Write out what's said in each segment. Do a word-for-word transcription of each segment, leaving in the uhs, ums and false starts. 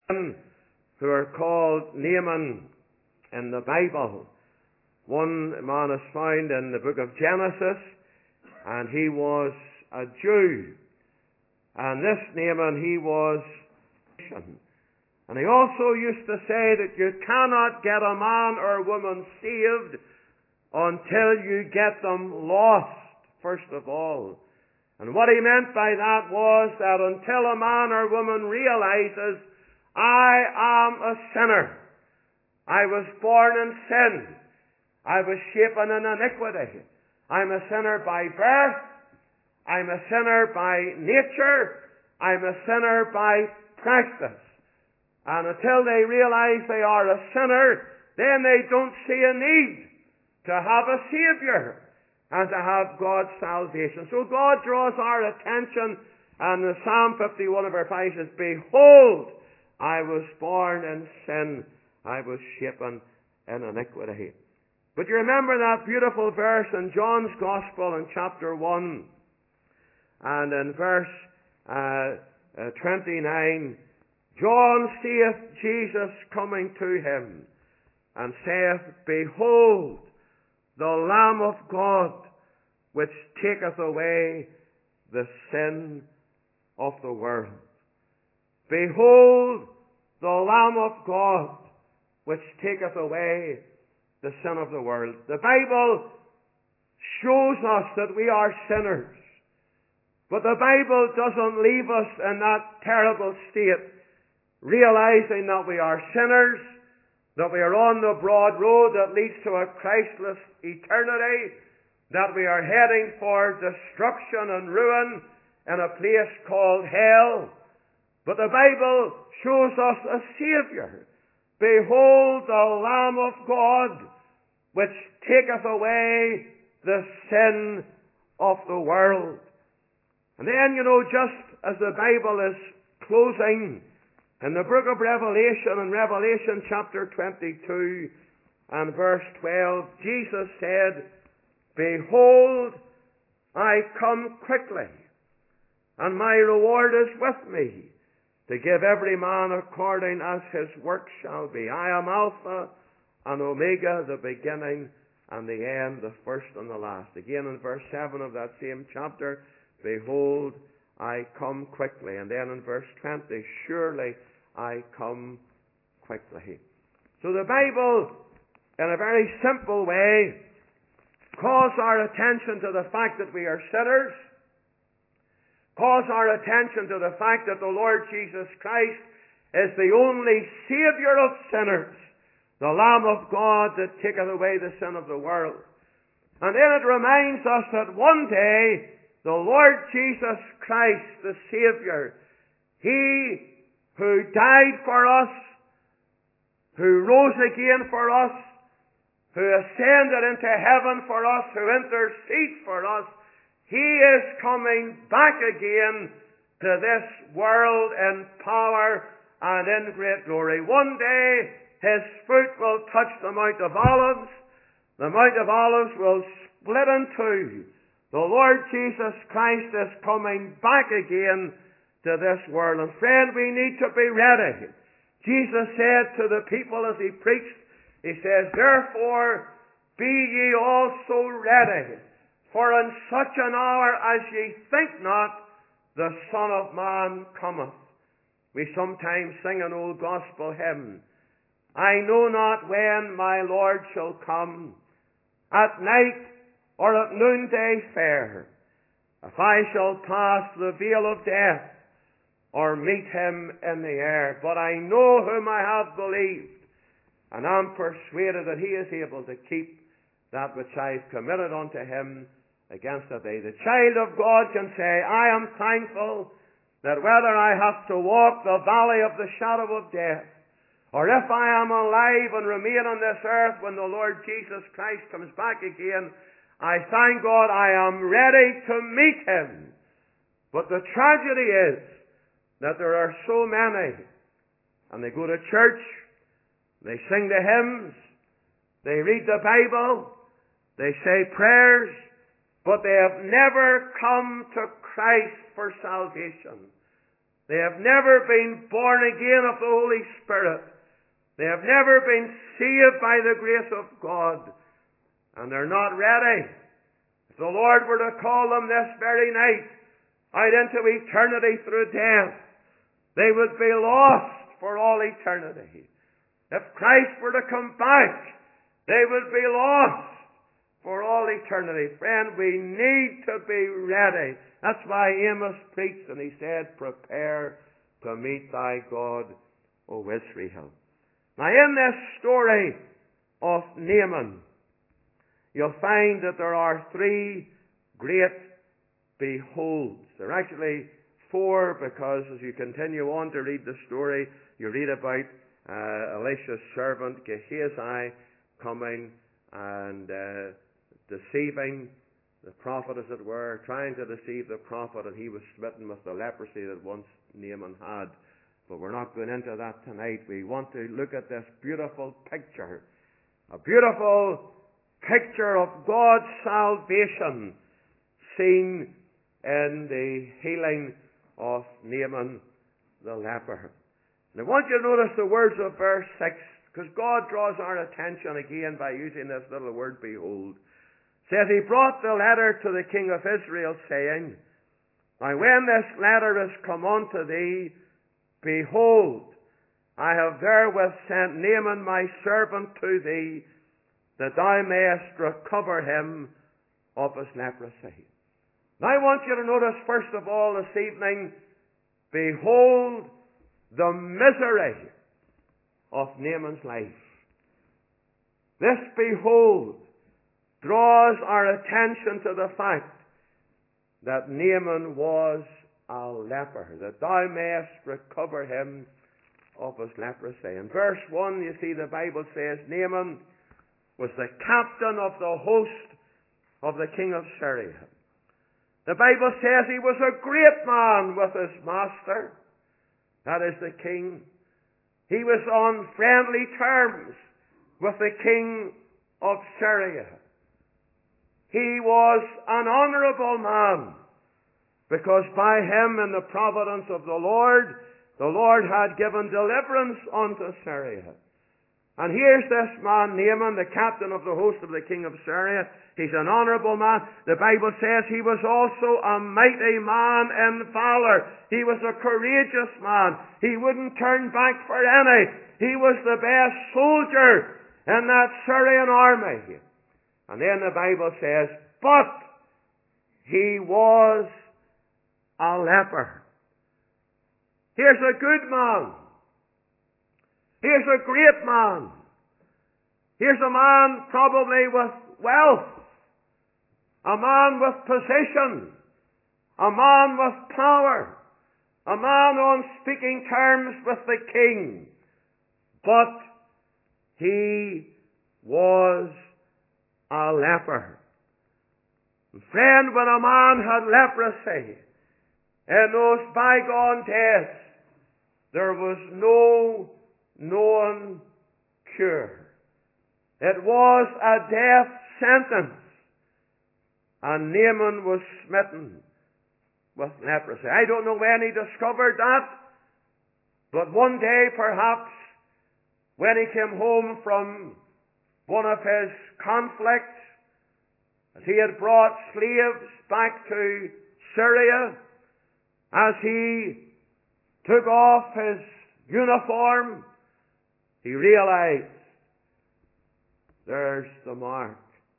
men who are called Naaman in the Bible. One man is found in the book of Genesis, and he was a Jew. And this Naaman, he was Christian. And he also used to say that you cannot get a man or woman saved until you get them lost, first of all. And what he meant by that was that until a man or woman realizes, I am a sinner. I was born in sin. I was shapen in iniquity. I'm a sinner by birth. I'm a sinner by nature. I'm a sinner by practice. And until they realize they are a sinner, then they don't see a need to have a Savior and to have God's salvation. So God draws our attention, and in Psalm fifty-one of our five says, Behold, I was born in sin. I was shapen in iniquity. But you remember that beautiful verse in John's Gospel in chapter one, and in verse uh, uh, twenty-nine, John seeth Jesus coming to him, and saith, Behold, the Lamb of God, which taketh away the sin of the world. Behold, the Lamb of God, which taketh away the sin of the world. The Bible shows us that we are sinners. But the Bible doesn't leave us in that terrible state, realizing that we are sinners, that we are on the broad road that leads to a Christless eternity, that we are heading for destruction and ruin in a place called hell. But the Bible shows us a Savior. Behold the Lamb of God, which taketh away the sin of the world. And then, you know, just as the Bible is closing, in the book of Revelation, in Revelation chapter twenty-two and verse twelve, Jesus said, Behold, I come quickly, and my reward is with me, to give every man according as his work shall be. I am Alpha and Omega, the beginning and the end, the first and the last. Again in verse seven of that same chapter, Behold, I come quickly. And then in verse twenty, Surely I come quickly. So the Bible, in a very simple way, calls our attention to the fact that we are sinners, calls our attention to the fact that the Lord Jesus Christ is the only Savior of sinners, the Lamb of God that taketh away the sin of the world. And then it reminds us that one day the Lord Jesus Christ, the Savior, He who died for us, who rose again for us, who ascended into heaven for us, who intercedes for us, He is coming back again to this world in power and in great glory. One day His foot will touch the Mount of Olives. The Mount of Olives will split in two. The Lord Jesus Christ is coming back again to this world. And friend, we need to be ready. Jesus said to the people as He preached, He says, Therefore be ye also ready, for in such an hour as ye think not, the Son of Man cometh. We sometimes sing an old gospel hymn, I know not when my Lord shall come, at night or at noonday fair, if I shall pass the veil of death, or meet Him in the air. But I know whom I have believed, and am persuaded that He is able to keep that which I have committed unto Him against the day. The child of God can say, I am thankful that whether I have to walk the valley of the shadow of death, or if I am alive and remain on this earth when the Lord Jesus Christ comes back again, I thank God I am ready to meet Him. But the tragedy is that there are so many, and they go to church, they sing the hymns, they read the Bible, they say prayers, but they have never come to Christ for salvation. They have never been born again of the Holy Spirit. They have never been saved by the grace of God. And they're not ready. If the Lord were to call them this very night out into eternity through death, they would be lost for all eternity. If Christ were to come back, they would be lost for all eternity. Friend, we need to be ready. That's why Amos preached and he said, prepare to meet thy God, O Israel. Now in this story of Naaman, you'll find that there are three great beholds. There are actually four, because as you continue on to read the story, you read about uh, Elisha's servant Gehazi coming and uh, deceiving the prophet, as it were, trying to deceive the prophet, and he was smitten with the leprosy that once Naaman had. But we're not going into that tonight. We want to look at this beautiful picture, a beautiful picture of God's salvation seen in the healing of Naaman the leper. And I want you to notice the words of verse six, because God draws our attention again by using this little word, behold. It says, he brought the letter to the king of Israel, saying, now when this letter is come unto thee, behold, I have therewith sent Naaman my servant to thee, that thou mayest recover him of his leprosy. Now I want you to notice first of all this evening, behold the misery of Naaman's life. This behold draws our attention to the fact that Naaman was a leper, that thou mayest recover him of his leprosy. In verse one, you see the Bible says Naaman was the captain of the host of the king of Syria. The Bible says he was a great man with his master, that is the king. He was on friendly terms with the king of Syria. He was an honourable man, because by him in the providence of the Lord, the Lord had given deliverance unto Syria. And here's this man, Naaman, the captain of the host of the king of Syria. He's an honourable man. The Bible says he was also a mighty man in valour. He was a courageous man. He wouldn't turn back for any. He was the best soldier in that Syrian army. And then the Bible says, but he was a leper. Here's a good man. Here's a great man. Here's a man probably with wealth. A man with position. A man with power. A man on speaking terms with the king. But he was a leper. Friend, when a man had leprosy in those bygone days, there was no known cure. It was a death sentence. And Naaman was smitten with leprosy. I don't know when he discovered that, but one day perhaps when he came home from one of his conflicts, as he had brought slaves back to Syria, as he took off his uniform, he realized, there's the mark.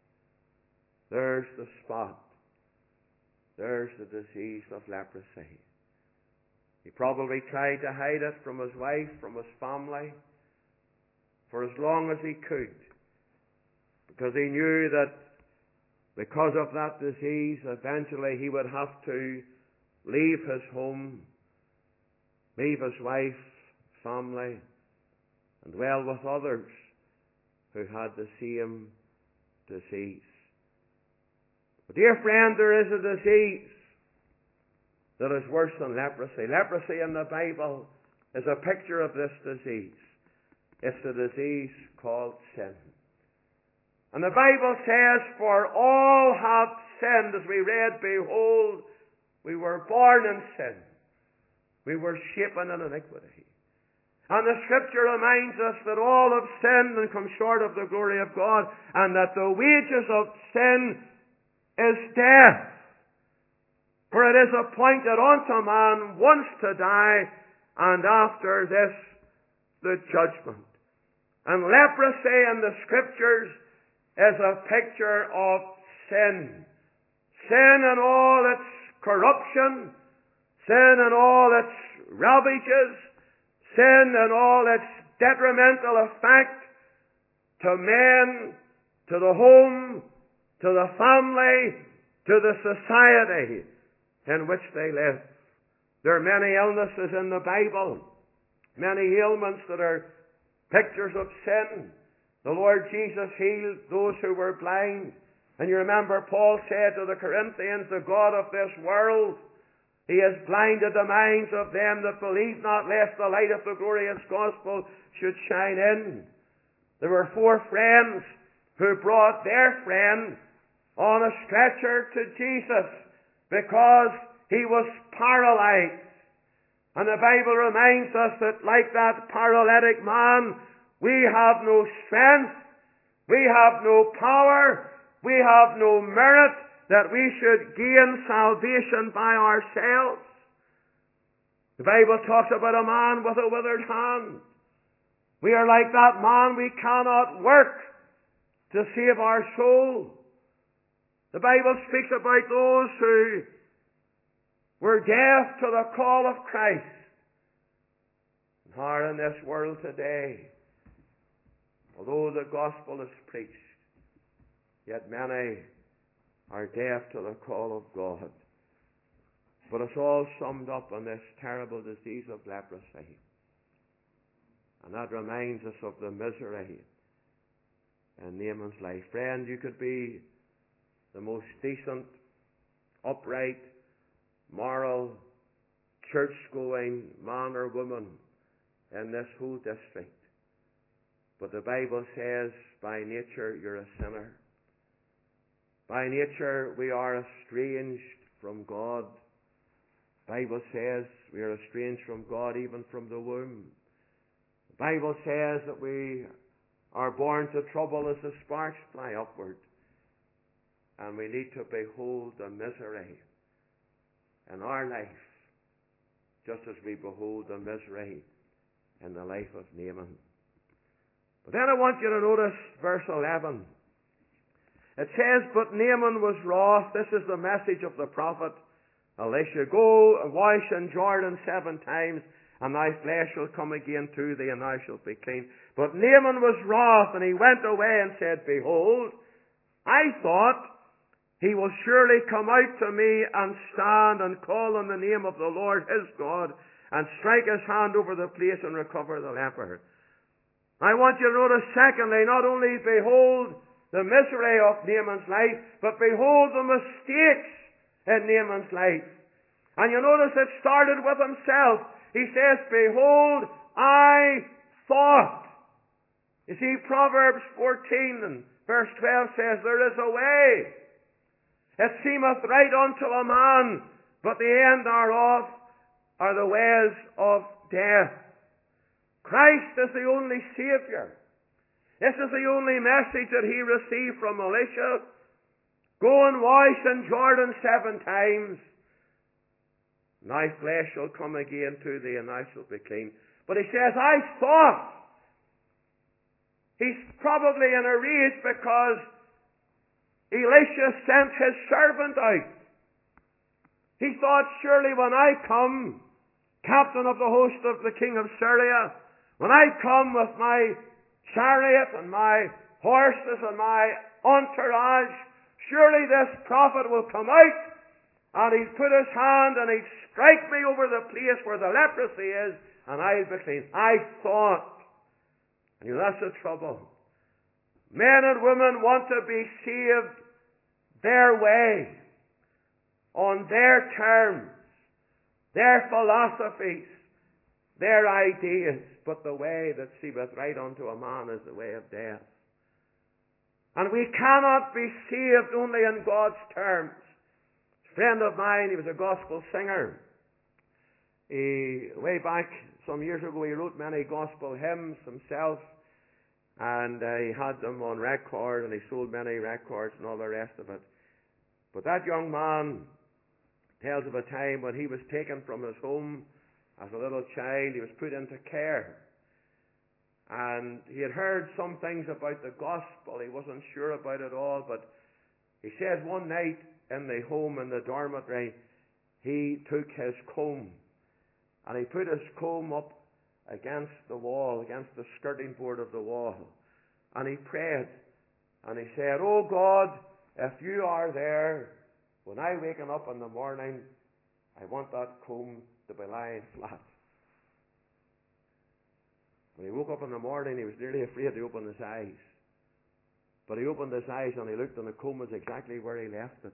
There's the spot. There's the disease of leprosy. He probably tried to hide it from his wife, from his family, for as long as he could, because he knew that because of that disease, eventually he would have to leave his home, leave his wife, family, and dwell with others who had the same disease. But dear friend, there is a disease that is worse than leprosy. Leprosy in the Bible is a picture of this disease. It's the disease called sin. And the Bible says, for all have sinned, as we read, behold, we were born in sin. We were shapen in iniquity. And the Scripture reminds us that all have sinned and come short of the glory of God, and that the wages of sin is death. For it is appointed unto man once to die, and after this the judgment. And leprosy in the Scriptures is a picture of sin. Sin and all its corruption, sin and all its ravages, sin and all its detrimental effect to men, to the home, to the family, to the society in which they live. There are many illnesses in the Bible, many ailments that are pictures of sin. The Lord Jesus healed those who were blind. And you remember Paul said to the Corinthians, the God of this world, He has blinded the minds of them that believe not, lest the light of the glorious gospel should shine in. There were four friends who brought their friend on a stretcher to Jesus because he was paralyzed. And the Bible reminds us that like that paralytic man, we have no strength, we have no power, we have no merit that we should gain salvation by ourselves. The Bible talks about a man with a withered hand. We are like that man, we cannot work to save our soul. The Bible speaks about those who were deaf to the call of Christ. And are in this world today, although the gospel is preached, yet many are deaf to the call of God. But it's all summed up in this terrible disease of leprosy. And that reminds us of the misery in Naaman's life. Friend, you could be the most decent, upright, moral, church-going man or woman in this whole district. But the Bible says, by nature, you're a sinner. By nature, we are estranged from God. The Bible says we are estranged from God even from the womb. The Bible says that we are born to trouble as the sparks fly upward. And we need to behold the misery in our life, just as we behold the misery in the life of Naaman. But then I want you to notice verse eleven. It says, but Naaman was wroth. This is the message of the prophet Elisha. Go and wash in Jordan seven times, and thy flesh shall come again to thee, and thou shalt be clean. But Naaman was wroth, and he went away and said, behold, I thought, he will surely come out to me and stand and call on the name of the Lord his God, and strike his hand over the place and recover the leper. I want you to notice, secondly, not only behold the misery of Naaman's life, but behold the mistakes in Naaman's life. And you notice it started with himself. He says, behold, I thought. You see, Proverbs fourteen and verse twelve says, there is a way. It seemeth right unto a man, but the end thereof are the ways of death. Christ is the only Saviour. This is the only message that he received from Elisha. Go and wash in Jordan seven times. And thy flesh shall come again to thee, and thou shalt be clean. But he says, I thought. He's probably in a rage because Elisha sent his servant out. He thought, surely when I come, captain of the host of the king of Syria, when I come with my chariot and my horses and my entourage, surely this prophet will come out and he'd put his hand and he'd strike me over the place where the leprosy is, and I'll be clean. I thought. And you know, that's the trouble. Men and women want to be saved their way, on their terms, their philosophies, their ideas. But the way that seemeth right unto a man is the way of death. And we cannot be saved only in God's terms. A friend of mine, he was a gospel singer. he, way back some years ago, he wrote many gospel hymns himself, and uh, he had them on record, and he sold many records and all the rest of it. But that young man tells of a time when he was taken from his home as a little child. He was put into care. And he had heard some things about the gospel. He wasn't sure about it all, but he said one night in the home, in the dormitory, he took his comb and he put his comb up against the wall, against the skirting board of the wall. And he prayed and he said, "Oh God, if you are there, when I waken up in the morning, I want that comb to be lying flat." When he woke up in the morning, he was nearly afraid to open his eyes. But he opened his eyes and he looked, and the comb was exactly where he left it.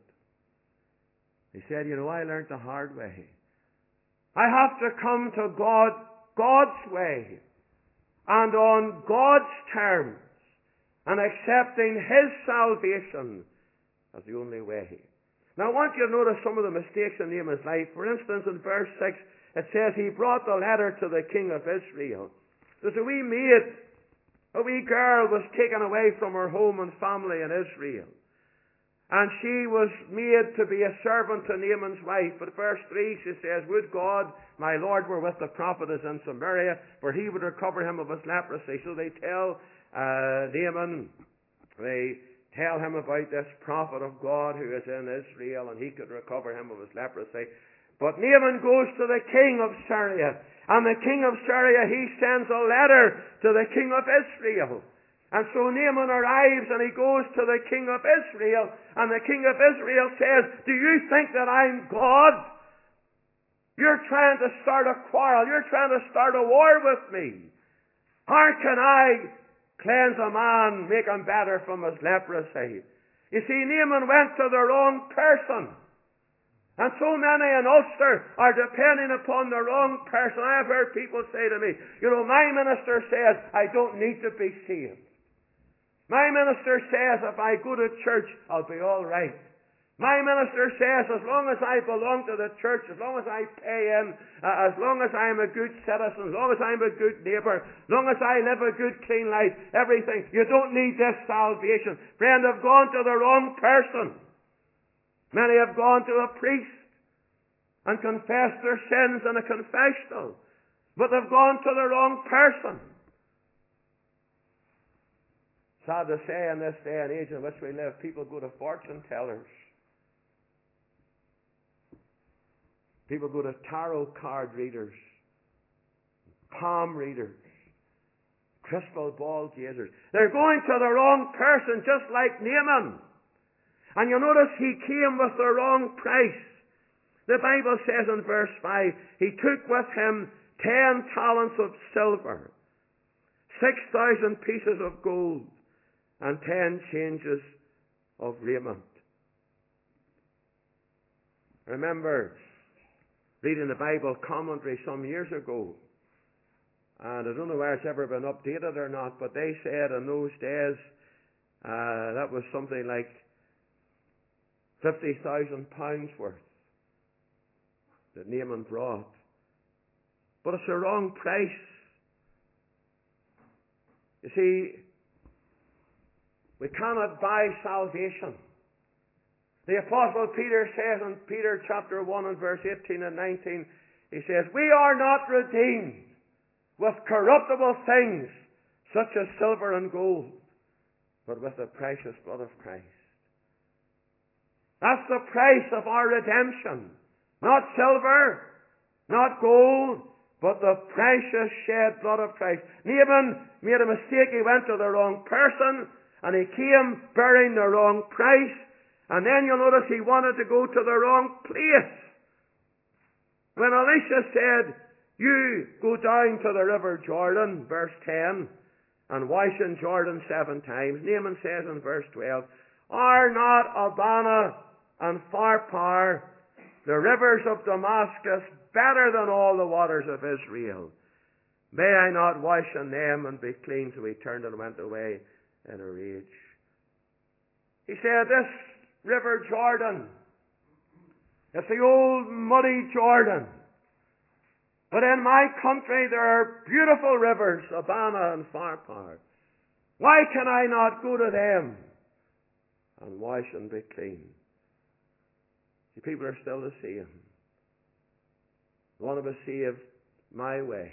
He said, "You know, I learned the hard way. I have to come to God, God's way, and on God's terms, and accepting His salvation as the only way." Now I want you to notice some of the mistakes in Naaman's life. For instance, in verse six, it says, he brought the letter to the king of Israel. There's a wee maid, a wee girl was taken away from her home and family in Israel. And she was made to be a servant to Naaman's wife. But verse three, she says, "Would God, my Lord, were with the prophetess in Samaria, for he would recover him of his leprosy." So they tell uh, Naaman, they tell him about this prophet of God who is in Israel, and he could recover him of his leprosy. But Naaman goes to the king of Syria, and the king of Syria, he sends a letter to the king of Israel. And so Naaman arrives and he goes to the king of Israel, and the king of Israel says, "Do you think that I'm God? You're trying to start a quarrel. You're trying to start a war with me. How can I cleanse a man, make him better from his leprosy?" You see, Naaman went to the wrong person. And so many in Ulster are depending upon the wrong person. I have heard people say to me, "You know, my minister says I don't need to be saved. My minister says if I go to church, I'll be all right. My minister says as long as I belong to the church, as long as I pay in, uh, as long as I'm a good citizen, as long as I'm a good neighbour, as long as I live a good, clean life, everything, you don't need this salvation." Friend, I've gone to the wrong person. Many have gone to a priest and confessed their sins in a confessional, but they've gone to the wrong person. Sad to say, in this day and age in which we live, people go to fortune tellers. People go to tarot card readers, palm readers, crystal ball gazers. They're going to the wrong person, just like Naaman. And you notice he came with the wrong price. The Bible says in verse five, he took with him ten talents of silver, six thousand pieces of gold, and ten changes of raiment. Remember reading the Bible commentary some years ago, and I don't know whether it's ever been updated or not, but they said in those days uh, that was something like fifty thousand pounds worth that Naaman brought. But it's the wrong price. You see, we cannot buy salvation. The Apostle Peter says in Peter chapter one and verse eighteen and nineteen, he says, "We are not redeemed with corruptible things such as silver and gold, but with the precious blood of Christ." That's the price of our redemption. Not silver, not gold, but the precious shed blood of Christ. Naaman made a mistake. He went to the wrong person, and he came bearing the wrong price. And then you'll notice he wanted to go to the wrong place. When Elisha said, "You go down to the river Jordan," verse ten, "and wash in Jordan seven times," Naaman says in verse twelve, "Are not Abana and Pharpar, the rivers of Damascus, better than all the waters of Israel? May I not wash in them and be clean?" So he turned and went away in a rage. He said, "This river Jordan, it's the old muddy Jordan. But in my country there are beautiful rivers, Abana and Pharpar. Why can I not go to them and wash and be clean? See, people are still the same. They want to be saved my way,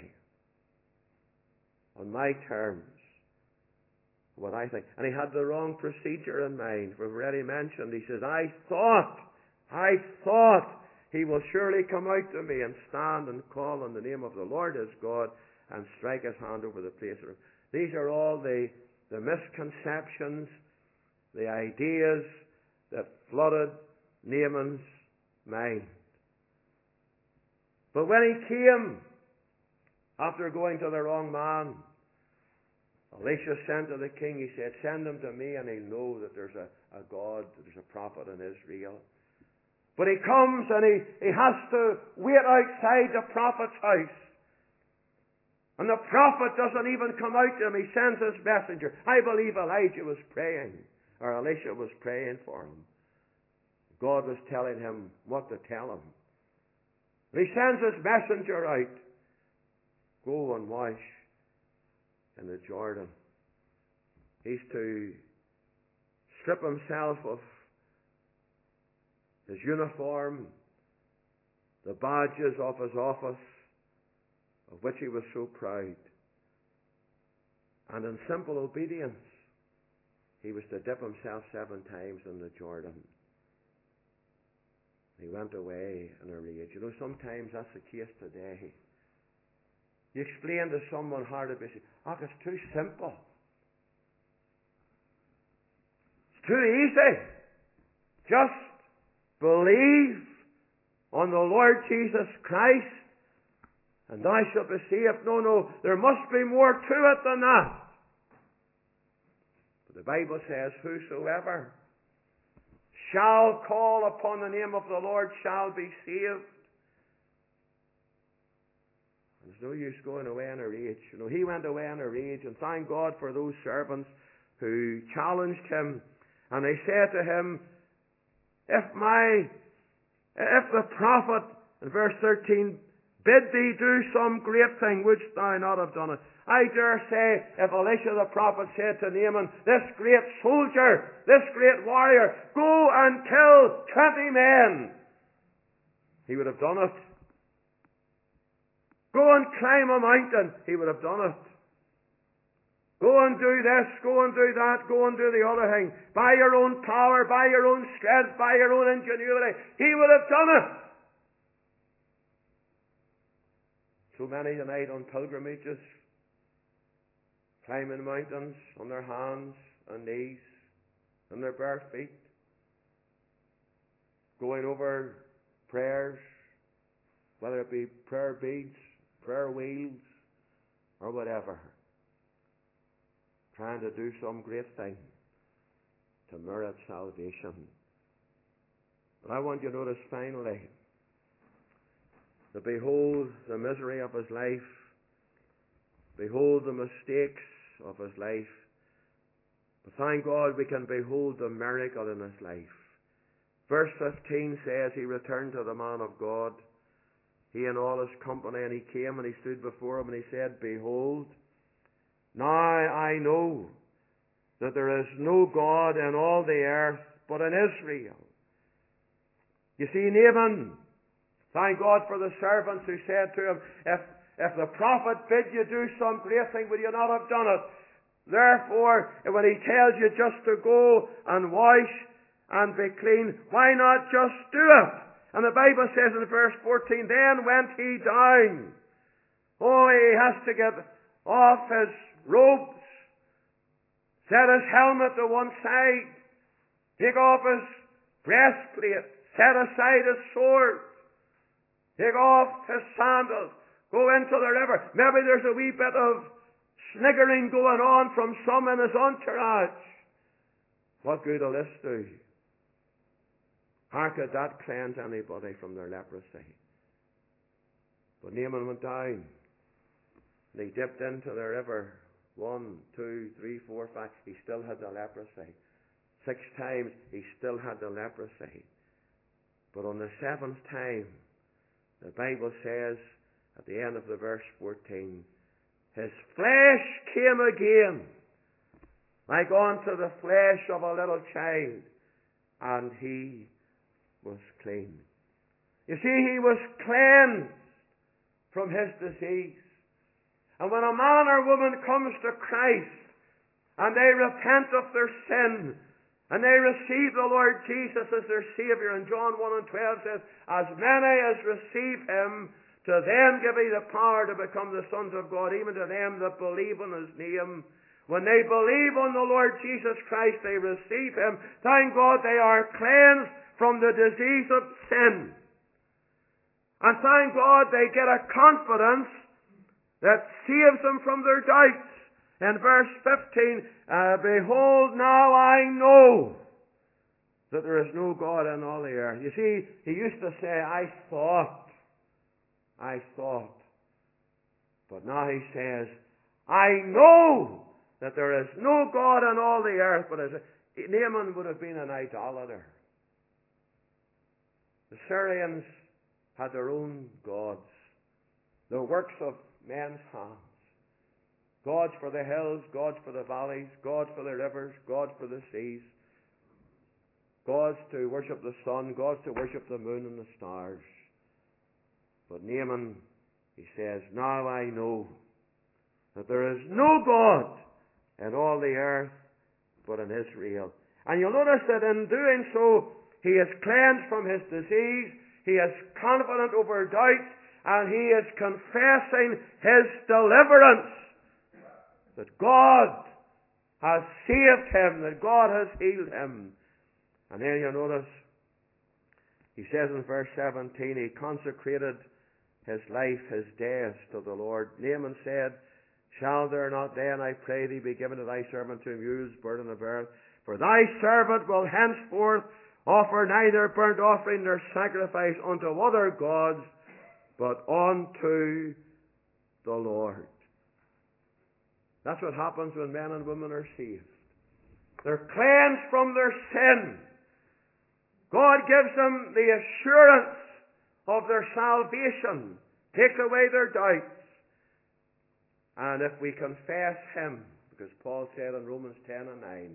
on my terms, what I think. And he had the wrong procedure in mind. We've already mentioned, he says, I thought, I thought he will surely come out to me and stand and call on the name of the Lord his God and strike his hand over the place. These are all the, the misconceptions, the ideas that flooded Naaman's mind. But when he came, after going to the wrong man, Elisha sent to the king, he said, send him to me and he'll know that there's a, a God, that there's a prophet in Israel. But he comes and he, he has to wait outside the prophet's house. And the prophet doesn't even come out to him. He sends his messenger. I believe Elijah was praying, or Elisha was praying for him. God was telling him what to tell him. And he sends his messenger out. Go and wash in the Jordan. He's to strip himself of his uniform, the badges of his office, of which he was so proud. And in simple obedience, he was to dip himself seven times in the Jordan. He went away in a rage. You know, sometimes that's the case today. You explain to someone how to be saved. Oh, it's too simple. It's too easy. Just believe on the Lord Jesus Christ and thou shalt be saved. No, no, there must be more to it than that. But the Bible says, whosoever shall call upon the name of the Lord shall be saved. There's no use going away in a rage. You know, he went away in a rage, and thank God for those servants who challenged him. And they said to him, if my, if the prophet, in verse thirteen, bid thee do some great thing, wouldst thou not have done it? I dare say, if Elisha the prophet said to Naaman, this great soldier, this great warrior, go and kill twenty men, he would have done it. Go and climb a mountain, he would have done it. Go and do this, go and do that, go and do the other thing. By your own power, by your own strength, by your own ingenuity, he would have done it. So many tonight on pilgrimages, climbing mountains on their hands and knees and their bare feet, going over prayers, whether it be prayer beads, prayer wheels, or whatever, trying to do some great thing to merit salvation. But I want you to notice finally, to behold the misery of his life, behold the mistakes of his life. But thank God we can behold the miracle in his life. Verse fifteen says, he returned to the man of God, he and all his company, and he came and he stood before him and he said, behold, now I know that there is no God in all the earth but in Israel. You see, Naaman, thank God for the servants who said to him, if, if the prophet bid you do some great thing, would you not have done it? Therefore, when he tells you just to go and wash and be clean, why not just do it? And the Bible says in verse fourteen, then went he down. Oh, he has to get off his robes, set his helmet to one side, take off his breastplate, set aside his sword, take off his sandals, go into the river. Maybe there's a wee bit of sniggering going on from some in his entourage. What good will this do? How could that cleanse anybody from their leprosy? But Naaman went down and he dipped into the river. One, two, three, four, five. He still had the leprosy. Six times he still had the leprosy. But on the seventh time, the Bible says, at the end of the verse fourteen, his flesh came again, like unto the flesh of a little child, and he was clean. You see, he was cleansed from his disease. And when a man or woman comes to Christ, and they repent of their sin, and they receive the Lord Jesus as their Savior, and John one and twelve says, as many as receive him, to them give he the power to become the sons of God, even to them that believe on his name. When they believe on the Lord Jesus Christ, they receive him. Thank God they are cleansed from the disease of sin. And thank God they get a confidence that saves them from their doubts. In verse fifteen, uh, behold, now I know that there is no God in all the earth. You see, he used to say, I thought, I thought. But now he says, I know that there is no God in all the earth. But as a, Naaman would have been an idolater. The Syrians had their own gods, the works of men's hands. Gods for the hills, gods for the valleys, gods for the rivers, gods for the seas. Gods to worship the sun, gods to worship the moon and the stars. But Naaman, he says, now I know that there is no God in all the earth but in Israel. And you'll notice that in doing so, he is cleansed from his disease, he is confident over doubt, and he is confessing his deliverance. That God has saved him, that God has healed him. And then you notice, he says in verse seventeen, he consecrated his life, his days to the Lord. Naaman said, shall there not then, I pray thee, be given to thy servant to amuse burden of earth? For thy servant will henceforth offer neither burnt offering nor sacrifice unto other gods, but unto the Lord. That's what happens when men and women are saved. They're cleansed from their sin. God gives them the assurance of their salvation, takes away their doubts. And if we confess him, because Paul said in Romans ten and nine,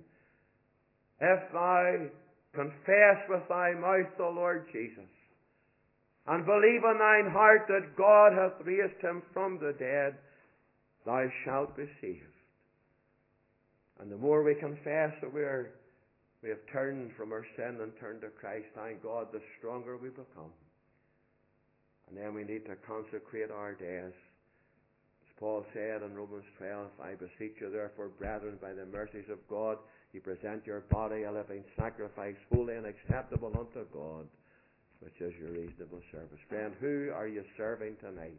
if thou confess with thy mouth the Lord Jesus, and believe in thine heart that God hath raised him from the dead, thou shalt be saved. And the more we confess that we are, we have turned from our sin and turned to Christ, thank God, the stronger we become. And then we need to consecrate our days. As Paul said in Romans twelve, I beseech you therefore, brethren, by the mercies of God, you present your body a living sacrifice, holy and acceptable unto God, which is your reasonable service. Friend, who are you serving tonight?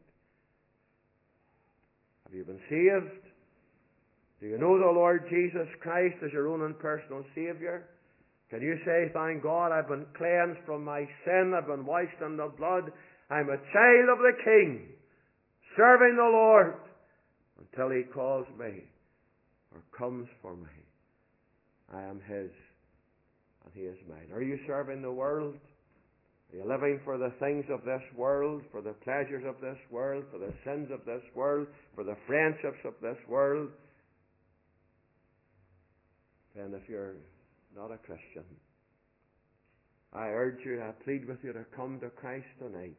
Have you been saved? Do you know the Lord Jesus Christ as your own and personal Savior? Can you say, thank God, I've been cleansed from my sin, I've been washed in the blood, I'm a child of the King, serving the Lord until he calls me or comes for me. I am his and he is mine. Are you serving the world? Are you living for the things of this world, for the pleasures of this world, for the sins of this world, for the friendships of this world? And if you're not a Christian, I urge you, I plead with you to come to Christ tonight.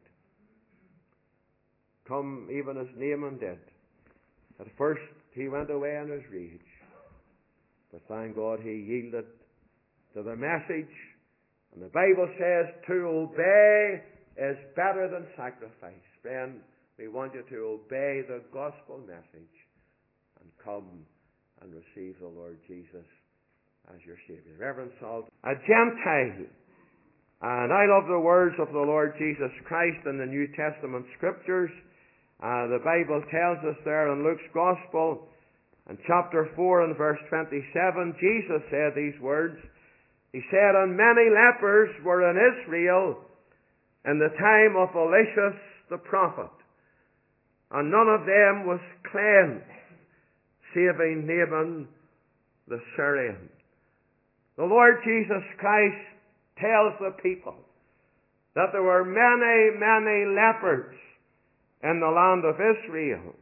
Come even as Naaman did. At first he went away in his rage, but thank God he yielded to the message. And the Bible says to obey is better than sacrifice. Friend, we want you to obey the gospel message and come and receive the Lord Jesus as your Savior. Reverend Salt, a Gentile. And I love the words of the Lord Jesus Christ in the New Testament Scriptures. Uh, the Bible tells us there in Luke's Gospel, in chapter four and verse twenty-seven, Jesus said these words. He said, and many lepers were in Israel in the time of Elias the prophet, and none of them was cleansed, saving Naaman the Syrian. The Lord Jesus Christ tells the people that there were many, many lepers in the land of Israel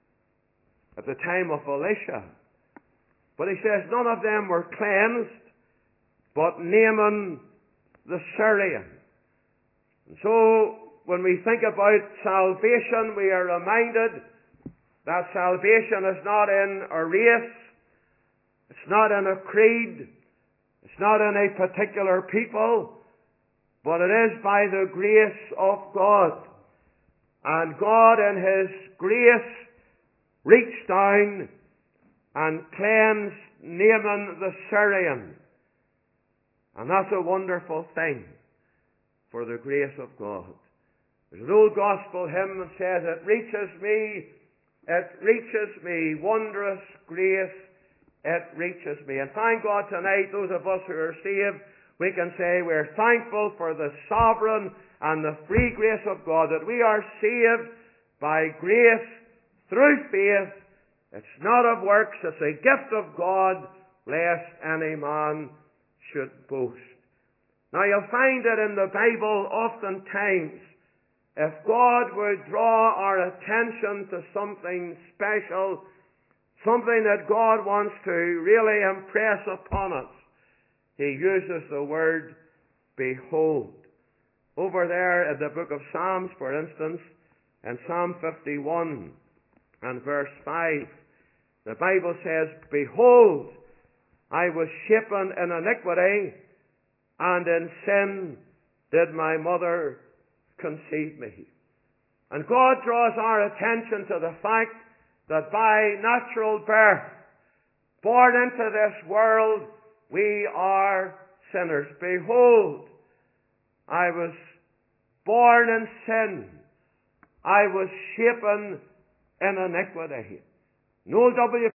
at the time of Elisha. But he says none of them were cleansed, but Naaman the Syrian. And so, when we think about salvation, we are reminded that salvation is not in a race, it's not in a creed, it's not in a particular people, but it is by the grace of God. And God in His grace reached down and cleansed Naaman the Syrian. And that's a wonderful thing for the grace of God. There's an old gospel hymn that says, "It reaches me, it reaches me, wondrous grace, it reaches me." And thank God tonight, those of us who are saved, we can say we're thankful for the sovereign and the free grace of God, that we are saved by grace through faith. It's not of works, it's a gift of God, lest any man should boast. Now you'll find that in the Bible oftentimes, if God would draw our attention to something special, something that God wants to really impress upon us, He uses the word behold. Over there in the book of Psalms, for instance, in Psalm fifty-one and verse five, the Bible says, "Behold, I was shapen in iniquity, and in sin did my mother conceive me." And God draws our attention to the fact that by natural birth, born into this world, we are sinners. Behold, I was born in sin. I was shapen in iniquity. No W